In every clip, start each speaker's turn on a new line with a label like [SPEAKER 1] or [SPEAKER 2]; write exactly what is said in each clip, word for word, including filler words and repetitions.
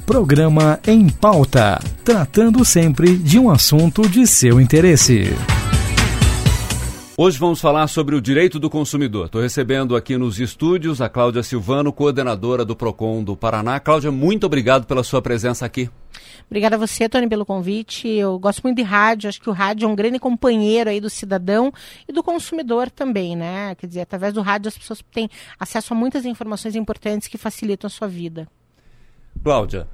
[SPEAKER 1] Programa Em Pauta, tratando sempre de um assunto de seu interesse.
[SPEAKER 2] Hoje vamos falar sobre o direito do consumidor. Estou recebendo aqui nos estúdios a Cláudia Silvano, coordenadora do Procon do Paraná. Cláudia, muito obrigado pela sua presença aqui.
[SPEAKER 3] Obrigada a você, Tony, pelo convite. Eu gosto muito de rádio, acho que o rádio é um grande companheiro aí do cidadão e do consumidor também, né? Quer dizer, através do rádio as pessoas têm acesso a muitas informações importantes que facilitam a sua vida.
[SPEAKER 2] Cláudia,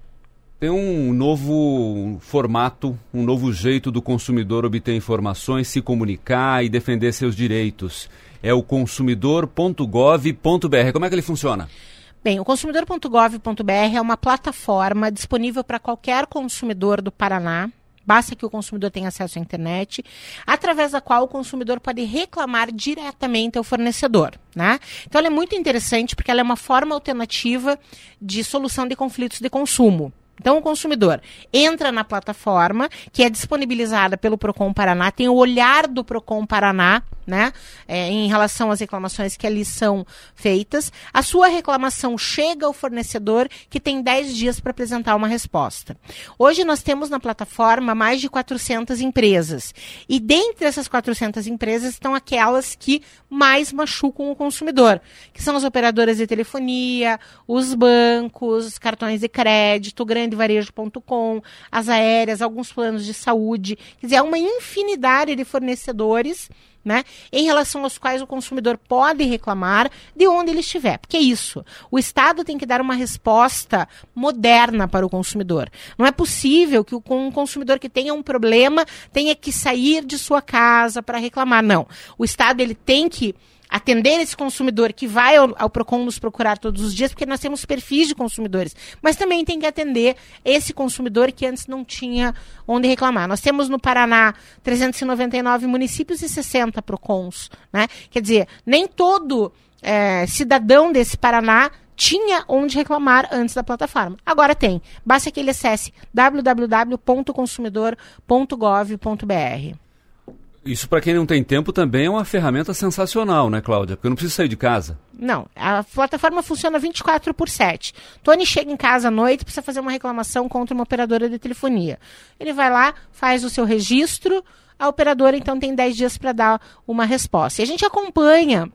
[SPEAKER 2] tem um novo formato, um novo jeito do consumidor obter informações, se comunicar e defender seus direitos. É o consumidor ponto gov ponto br. Como é que ele funciona?
[SPEAKER 3] Bem, o consumidor ponto gov ponto br é uma plataforma disponível para qualquer consumidor do Paraná. Basta que o consumidor tenha acesso à internet, através da qual o consumidor pode reclamar diretamente ao fornecedor, né? Então, ela é muito interessante porque ela é uma forma alternativa de solução de conflitos de consumo. Então, o consumidor entra na plataforma, que é disponibilizada pelo Procon Paraná, tem o olhar do Procon Paraná, né, é, em relação às reclamações que ali são feitas. A sua reclamação chega ao fornecedor, que tem dez dias para apresentar uma resposta. Hoje nós temos na plataforma mais de quatrocentas empresas. E dentre essas quatrocentas empresas estão aquelas que mais machucam o consumidor, que são as operadoras de telefonia, os bancos, os cartões de crédito, o grande varejo ponto com, as aéreas, alguns planos de saúde. Quer dizer, há uma infinidade de fornecedores, né, em relação aos quais o consumidor pode reclamar de onde ele estiver. Porque é isso. O Estado tem que dar uma resposta moderna para o consumidor. Não é possível que um consumidor que tenha um problema tenha que sair de sua casa para reclamar. Não. O Estado ele tem que atender esse consumidor que vai ao, ao Procon nos procurar todos os dias, porque nós temos perfis de consumidores, mas também tem que atender esse consumidor que antes não tinha onde reclamar. Nós temos no Paraná trezentos e noventa e nove municípios e sessenta Procons, né? Quer dizer, nem todo é, cidadão desse Paraná tinha onde reclamar antes da plataforma. Agora tem. Basta que ele acesse w w w ponto consumidor ponto gov ponto br.
[SPEAKER 2] Isso, para quem não tem tempo, também é uma ferramenta sensacional, né, Cláudia? Porque eu não preciso sair de casa.
[SPEAKER 3] Não, a plataforma funciona vinte e quatro por sete. Tony chega em casa à noite e precisa fazer uma reclamação contra uma operadora de telefonia. Ele vai lá, faz o seu registro, a operadora então tem dez dias para dar uma resposta. E a gente acompanha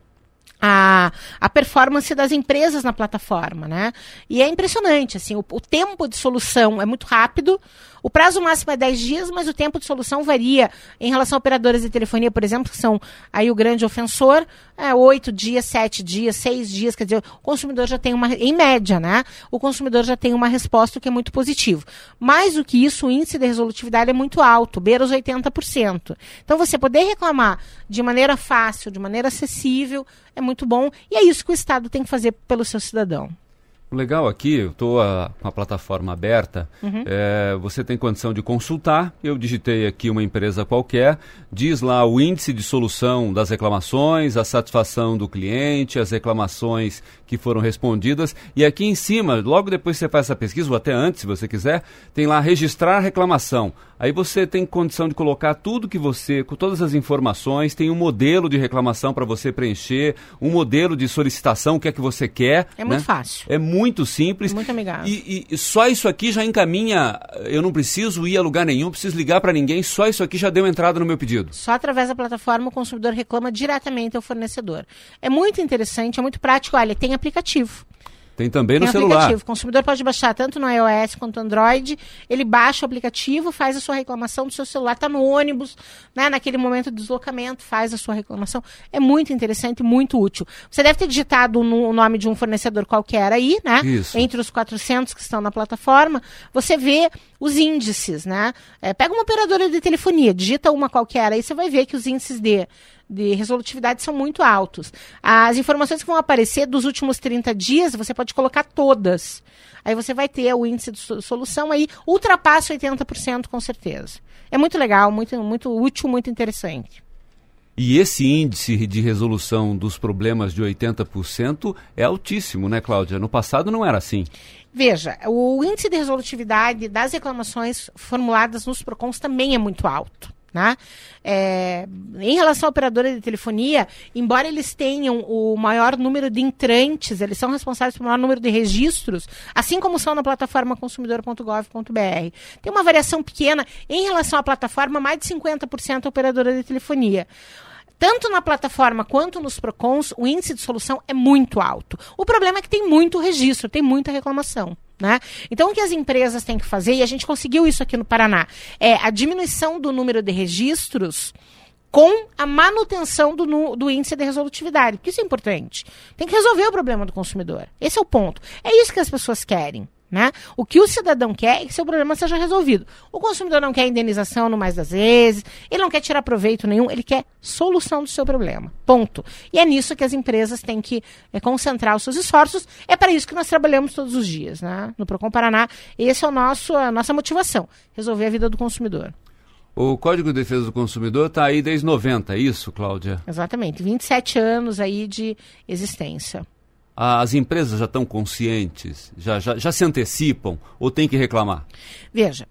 [SPEAKER 3] A, a performance das empresas na plataforma, né? E é impressionante, assim, o, o tempo de solução é muito rápido, o prazo máximo é dez dias, mas o tempo de solução varia em relação a operadoras de telefonia, por exemplo, que são aí o grande ofensor, é, oito dias, sete dias, seis dias, quer dizer, o consumidor já tem uma, em média, né? O consumidor já tem uma resposta, o que é muito positivo. Mais do que isso, o índice de resolutividade é muito alto, beira os oitenta por cento. Então, você poder reclamar de maneira fácil, de maneira acessível, é muito bom, e é isso que o Estado tem que fazer pelo seu cidadão.
[SPEAKER 2] Legal aqui, eu estou com a plataforma aberta,
[SPEAKER 3] Uhum.
[SPEAKER 2] é, você tem condição de consultar, eu digitei aqui uma empresa qualquer, diz lá o índice de solução das reclamações, a satisfação do cliente, as reclamações que foram respondidas, e aqui em cima, logo depois que você faz essa pesquisa, ou até antes, se você quiser, tem lá registrar reclamação. Aí você tem condição de colocar tudo que você, com todas as informações, tem um modelo de reclamação para você preencher, um modelo de solicitação, o que é que você quer.
[SPEAKER 3] É muito
[SPEAKER 2] né?
[SPEAKER 3] fácil.
[SPEAKER 2] É muito simples.
[SPEAKER 3] Muito amigável.
[SPEAKER 2] E, e só isso aqui já encaminha, eu não preciso ir a lugar nenhum, preciso ligar para ninguém, só isso aqui já deu entrada no meu pedido.
[SPEAKER 3] Só através da plataforma o consumidor reclama diretamente ao fornecedor. É muito interessante, é muito prático. Olha, tem aplicativo.
[SPEAKER 2] Tem também
[SPEAKER 3] Tem
[SPEAKER 2] no celular.
[SPEAKER 3] Aplicativo. O consumidor pode baixar tanto no iOS quanto no Android. Ele baixa o aplicativo, faz a sua reclamação do seu celular. Está no ônibus, né, naquele momento de deslocamento, faz a sua reclamação. É muito interessante, muito útil. Você deve ter digitado o nome de um fornecedor qualquer aí, né?
[SPEAKER 2] Isso.
[SPEAKER 3] Entre os quatrocentos que estão na plataforma. Você vê os índices, né? É, pega uma operadora de telefonia, digita uma qualquer aí, você vai ver que os índices de... de resolutividade são muito altos. As informações que vão aparecer dos últimos trinta dias, você pode colocar todas. Aí você vai ter o índice de solução aí, ultrapassa oitenta por cento com certeza. É muito legal, muito, muito útil, muito interessante.
[SPEAKER 2] E esse índice de resolução dos problemas de oitenta por cento é altíssimo, né, Cláudia? No passado não era assim.
[SPEAKER 3] Veja, o índice de resolutividade das reclamações formuladas nos PROCONs também é muito alto. Né? É, em relação à operadora de telefonia, embora eles tenham o maior número de entrantes, eles são responsáveis pelo maior número de registros, assim como são na plataforma consumidor ponto gov ponto br. Tem uma variação pequena em relação à plataforma, mais de cinquenta por cento operadora de telefonia. Tanto na plataforma quanto nos PROCONs, o índice de solução é muito alto. O problema é que tem muito registro, tem muita reclamação. Né? Então, o que as empresas têm que fazer, e a gente conseguiu isso aqui no Paraná, é a diminuição do número de registros com a manutenção do, do índice de resolutividade, porque isso é importante. Tem que resolver o problema do consumidor. Esse é o ponto. É isso que as pessoas querem. Né? O que o cidadão quer é que seu problema seja resolvido. O consumidor não quer indenização no mais das vezes, ele não quer tirar proveito nenhum, ele quer solução do seu problema. Ponto. E é nisso que as empresas têm que é, concentrar os seus esforços. É para isso que nós trabalhamos todos os dias, né? No Procon Paraná. Esse é o nosso, a nossa motivação, resolver a vida do consumidor.
[SPEAKER 2] O Código de Defesa do Consumidor está aí desde noventa, é isso, Cláudia?
[SPEAKER 3] Exatamente, vinte e sete anos aí de existência.
[SPEAKER 2] As empresas já estão conscientes, já, já, já se antecipam ou tem que reclamar?
[SPEAKER 3] Veja,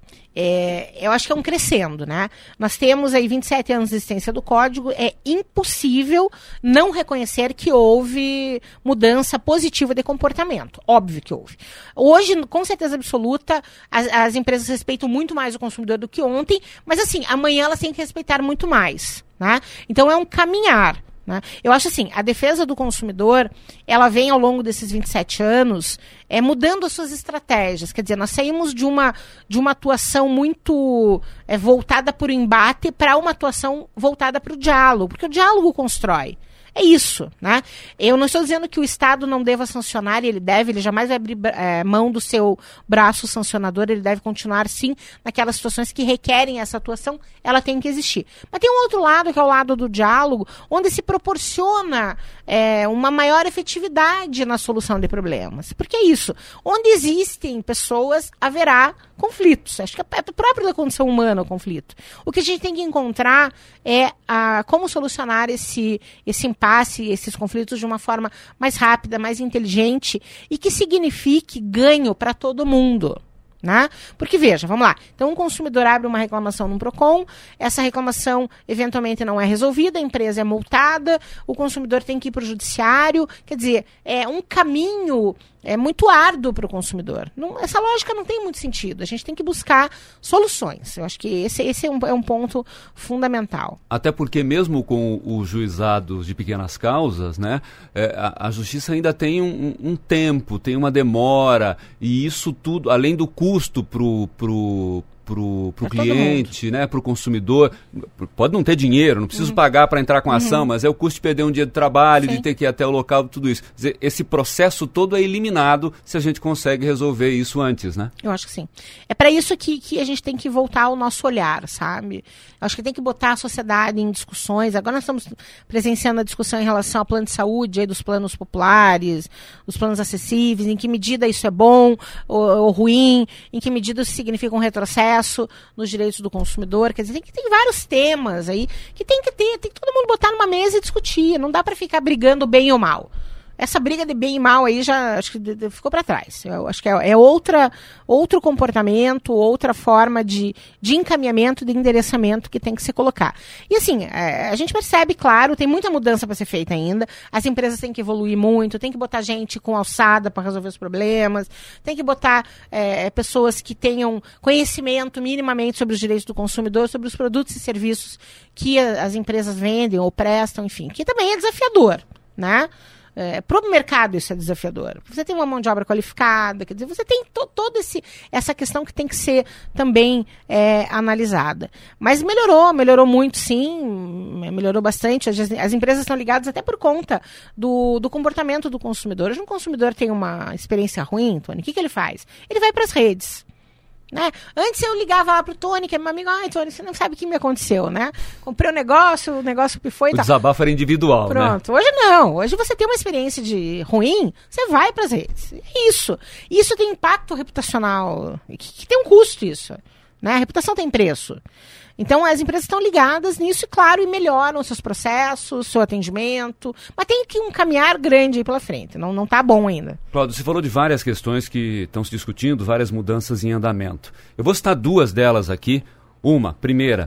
[SPEAKER 3] é, eu acho que é um crescendo, né? Nós temos aí vinte e sete anos de existência do Código, é impossível não reconhecer que houve mudança positiva de comportamento. Óbvio que houve. Hoje, com certeza absoluta, as, as empresas respeitam muito mais o consumidor do que ontem, mas assim, amanhã elas têm que respeitar muito mais, né? Então é um caminhar. Né? Eu acho assim, a defesa do consumidor, ela vem ao longo desses vinte e sete anos é, mudando as suas estratégias. Quer dizer, nós saímos de uma, de uma atuação muito é, voltada para o embate para uma atuação voltada para o diálogo, porque o diálogo constrói. É isso, né? Eu não estou dizendo que o Estado não deva sancionar, ele deve, ele jamais vai abrir é, mão do seu braço sancionador, ele deve continuar, sim, naquelas situações que requerem essa atuação, ela tem que existir. Mas tem um outro lado, que é o lado do diálogo, onde se proporciona é, uma maior efetividade na solução de problemas. Porque é isso, onde existem pessoas, haverá conflitos. Acho que é próprio da condição humana o conflito. O que a gente tem que encontrar é a, como solucionar esse, esse impasse, esses conflitos de uma forma mais rápida, mais inteligente e que signifique ganho para todo mundo. Né? Porque veja, vamos lá, então um consumidor abre uma reclamação no Procon, essa reclamação eventualmente não é resolvida, a empresa é multada, o consumidor tem que ir para o judiciário, quer dizer, é um caminho é muito árduo para o consumidor. Não, essa lógica não tem muito sentido, a gente tem que buscar soluções, eu acho que esse, esse é, um, é um ponto fundamental.
[SPEAKER 2] Até porque mesmo com os juizados de pequenas causas, né, é, a, a justiça ainda tem um, um tempo, tem uma demora, e isso tudo, além do custo para o pro, pro, pro cliente, né, para o consumidor, pode não ter dinheiro, não preciso uhum. pagar para entrar com a ação, uhum. mas é o custo de perder um dia de trabalho, Sim. de ter que ir até o local, tudo isso. Quer dizer, esse processo todo é eliminado se a gente consegue resolver isso antes, né? Eu
[SPEAKER 3] acho que sim. É para isso que, que a gente tem que voltar ao nosso olhar, sabe? Eu acho que tem que botar a sociedade em discussões. Agora nós estamos presenciando a discussão em relação ao plano de saúde, aí dos planos populares, dos planos acessíveis, em que medida isso é bom ou, ou ruim, em que medida isso significa um retrocesso nos direitos do consumidor. Quer dizer, tem, tem vários temas aí que tem que ter, tem que todo mundo botar numa mesa e discutir. Não dá para ficar brigando bem ou mal. Essa briga de bem e mal aí já acho que de, de, ficou para trás. Eu acho que é, é outra, outro comportamento, outra forma de, de encaminhamento, de endereçamento que tem que se colocar. E assim, é, a gente percebe, claro, tem muita mudança para ser feita ainda. As empresas têm que evoluir muito, tem que botar gente com alçada para resolver os problemas, tem que botar é, pessoas que tenham conhecimento minimamente sobre os direitos do consumidor, sobre os produtos e serviços que a, as empresas vendem ou prestam, enfim, que também é desafiador, né? É, para o mercado isso é desafiador. Você tem uma mão de obra qualificada, quer dizer, você tem to, toda essa questão que tem que ser também é, analisada. Mas melhorou, melhorou muito sim, melhorou bastante. As, as empresas estão ligadas até por conta do, do comportamento do consumidor. Hoje um consumidor tem uma experiência ruim, Tony, o que, que ele faz? Ele vai para as redes. Né? Antes eu ligava lá pro Tony, que é meu amigo, ai Tony, você não sabe o que me aconteceu, né? Comprei um negócio, o negócio pifou e tal.
[SPEAKER 2] O desabafo era individual,
[SPEAKER 3] Pronto.
[SPEAKER 2] né?
[SPEAKER 3] Hoje não, hoje você tem uma experiência de ruim, você vai para as redes. É isso. Isso tem impacto reputacional, que, que tem um custo isso, né? A reputação tem preço. Então, as empresas estão ligadas nisso, e claro, e melhoram seus processos, seu atendimento, mas tem que um caminhar grande aí pela frente, não não está bom ainda.
[SPEAKER 2] Cláudio, você falou de várias questões que estão se discutindo, várias mudanças em andamento. Eu vou citar duas delas aqui. Uma, primeira,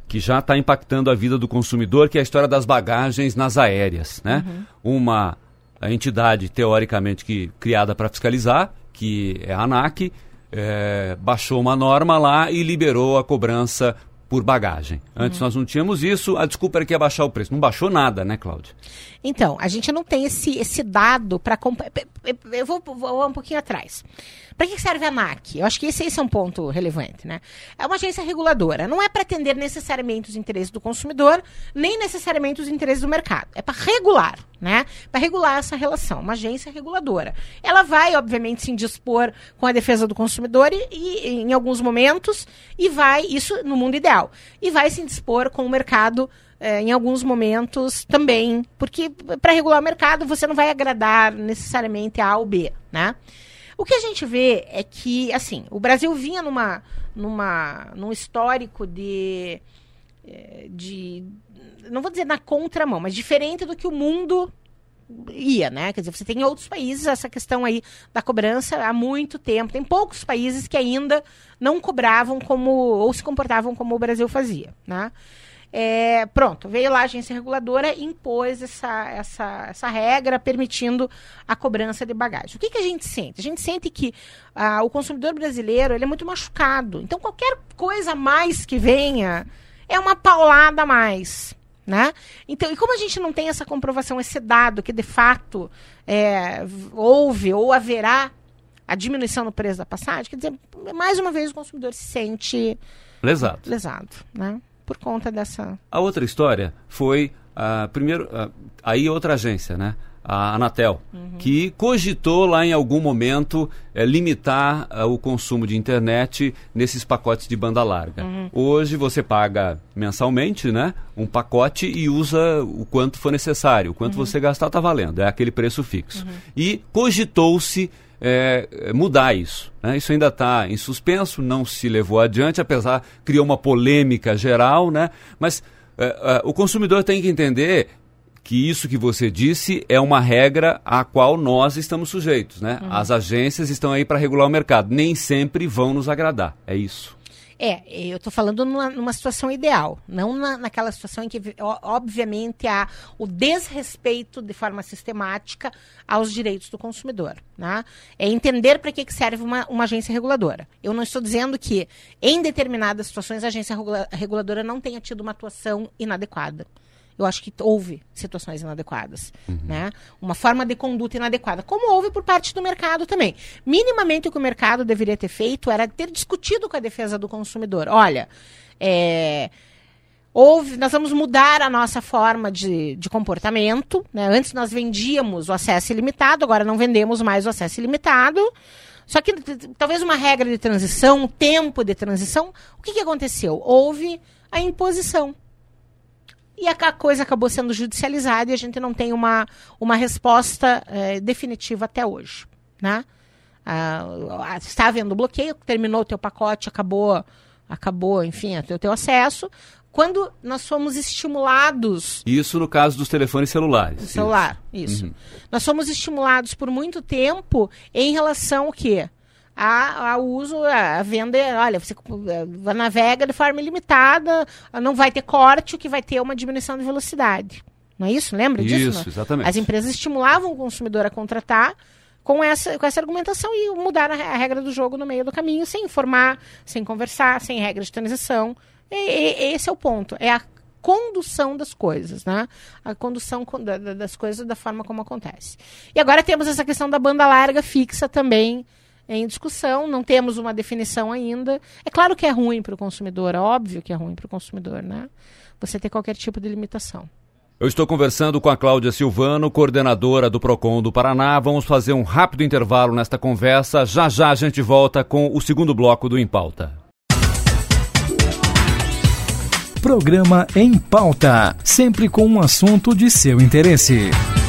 [SPEAKER 2] que já está impactando a vida do consumidor, que é a história das bagagens nas aéreas, né? Uhum. Uma entidade, teoricamente, que, criada para fiscalizar, que é a ANAC, é, baixou uma norma lá e liberou a cobrança por bagagem. Antes uhum. nós não tínhamos isso, a desculpa era que ia baixar o preço. Não baixou nada, né, Cláudia?
[SPEAKER 3] Então, a gente não tem esse, esse dado para... Eu vou, vou um pouquinho atrás. Para que serve a ANAC? Eu acho que esse, esse é um ponto relevante, né? É uma agência reguladora. Não é para atender necessariamente os interesses do consumidor, nem necessariamente os interesses do mercado. É para regular, né? Para regular essa relação. Uma agência reguladora. Ela vai, obviamente, se indispor com a defesa do consumidor e, e em alguns momentos, e vai, isso no mundo ideal, e vai se indispor com o mercado eh, em alguns momentos também, porque para regular o mercado você não vai agradar necessariamente a A ou B, né? O que a gente vê é que, assim, o Brasil vinha numa, numa, num histórico de, de, não vou dizer na contramão, mas diferente do que o mundo ia, né? Quer dizer, você tem em outros países essa questão aí da cobrança há muito tempo. Tem poucos países que ainda não cobravam como, ou se comportavam como o Brasil fazia, né? É, pronto, veio lá a agência reguladora e impôs essa, essa, essa regra permitindo a cobrança de bagagem. O que, que a gente sente? A gente sente que ah, o consumidor brasileiro ele é muito machucado. Então, qualquer coisa a mais que venha é uma paulada a mais, né? Então, e como a gente não tem essa comprovação, esse dado que de fato é, houve ou haverá a diminuição no preço da passagem, quer dizer, mais uma vez o consumidor se sente
[SPEAKER 2] lesado,
[SPEAKER 3] lesado, né? Por conta dessa...
[SPEAKER 2] A outra história foi, uh, primeiro, uh, aí outra agência, né? A Anatel, uhum. que cogitou lá em algum momento uh, limitar uh, o consumo de internet nesses pacotes de banda larga. Uhum. Hoje você paga mensalmente, né? Um pacote e usa o quanto for necessário. O quanto uhum. você gastar está valendo, é aquele preço fixo. Uhum. E cogitou-se É, mudar isso, né? Isso ainda está em suspenso, não se levou adiante, apesar, criou uma polêmica geral, né? Mas é, é, o consumidor tem que entender que isso que você disse é uma regra à qual nós estamos sujeitos, né? Uhum. As agências estão aí para regular o mercado, nem sempre vão nos agradar, é isso.
[SPEAKER 3] É, eu estou falando numa, numa situação ideal, não na, naquela situação em que, obviamente, há o desrespeito de forma sistemática aos direitos do consumidor, né? É entender para que, que serve uma, uma agência reguladora. Eu não estou dizendo que, em determinadas situações, a agência regula- reguladora não tenha tido uma atuação inadequada. Eu acho que houve situações inadequadas, uhum. né? Uma forma de conduta inadequada, como houve por parte do mercado também. Minimamente o que o mercado deveria ter feito era ter discutido com a defesa do consumidor. Olha, é, houve, nós vamos mudar a nossa forma de, de comportamento, né? Antes nós vendíamos o acesso ilimitado, agora não vendemos mais o acesso ilimitado. Só que talvez uma regra de transição, um tempo de transição, o que, que aconteceu? Houve a imposição. E a coisa acabou sendo judicializada e a gente não tem uma, uma resposta é, definitiva até hoje, né? Ah, está havendo bloqueio, terminou o teu pacote, acabou, acabou, enfim, o teu acesso. Quando nós fomos estimulados...
[SPEAKER 2] Isso no caso dos telefones celulares.
[SPEAKER 3] Do celular, isso. isso. Uhum. Nós fomos estimulados por muito tempo em relação ao quê? A, a uso, a venda, olha, você navega de forma ilimitada, não vai ter corte, o que vai ter é uma diminuição de velocidade. Não é isso? Lembra
[SPEAKER 2] isso,
[SPEAKER 3] disso?
[SPEAKER 2] Isso, exatamente.
[SPEAKER 3] As empresas estimulavam o consumidor a contratar com essa, com essa argumentação e mudaram a regra do jogo no meio do caminho, sem informar, sem conversar, sem regra de transição. E, e, esse é o ponto, é a condução das coisas, né? A condução da, da, das coisas da forma como acontece. E agora temos essa questão da banda larga fixa também, em discussão, não temos uma definição ainda. É claro que é ruim para o consumidor, é óbvio que é ruim para o consumidor, né? Você ter qualquer tipo de limitação.
[SPEAKER 2] Eu estou conversando com a Cláudia Silvano, coordenadora do Procon do Paraná. Vamos fazer um rápido intervalo nesta conversa. Já já a gente volta com o segundo bloco do Em Pauta.
[SPEAKER 1] Programa Em Pauta, sempre com um assunto de seu interesse.